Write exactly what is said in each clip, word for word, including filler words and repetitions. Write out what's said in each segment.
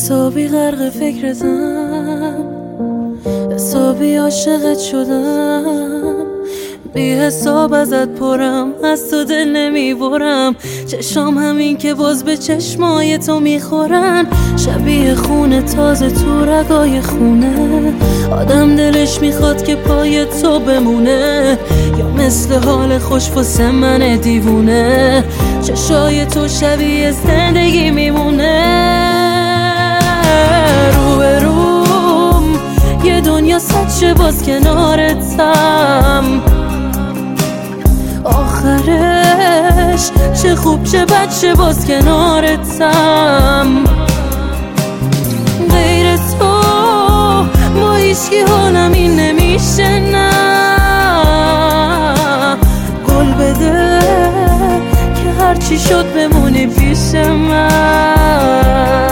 حسابی غرق فکرتم، حسابی عاشقت شدم، بی حساب ازت پرم، از تو دل نمیبرم. چشام همین که باز به چشمای تو میخورن، شبیه خونه تازه تو رگای خونه. آدم دلش میخواد که پای تو بمونه، یا مثل حال خوش واسه من دیوونه. چشای تو شبیه زندگی میمونه. رو به روم یه دنیا سچه باز کنارتم، آخرش چه خوب چه بد چه باز کنارتم. غیر تو با هیچکی حالم این نمیشه، نه قول بده که هرچی شد بمونی پیش من.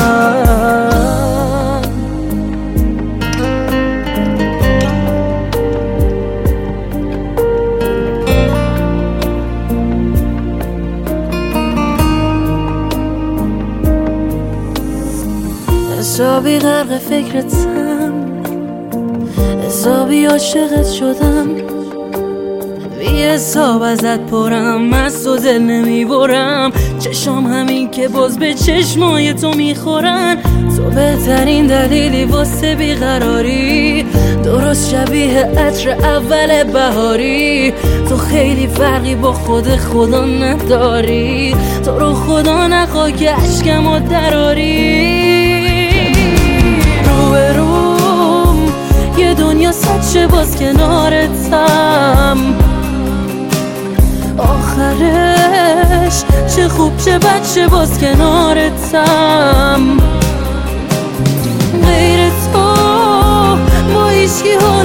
حسابی غرق فکرتم، حسابی عاشقت شدم، بی حساب ازت پرم، از تو دل نمیبرم. چشام همین که باز به چشمای تو میخورن، تو بهترین دلیلی واسه بیقراری، درست شبیه عطر اول بهاری. تو خیلی فرقی با خود خدا نداری، تو رو خدا نخوا که عشقمو دراری. یه دنیا سچه باز کنارتم، آخرش چه خوب چه بد چه باز کنارتم. غیر تو با هیچکی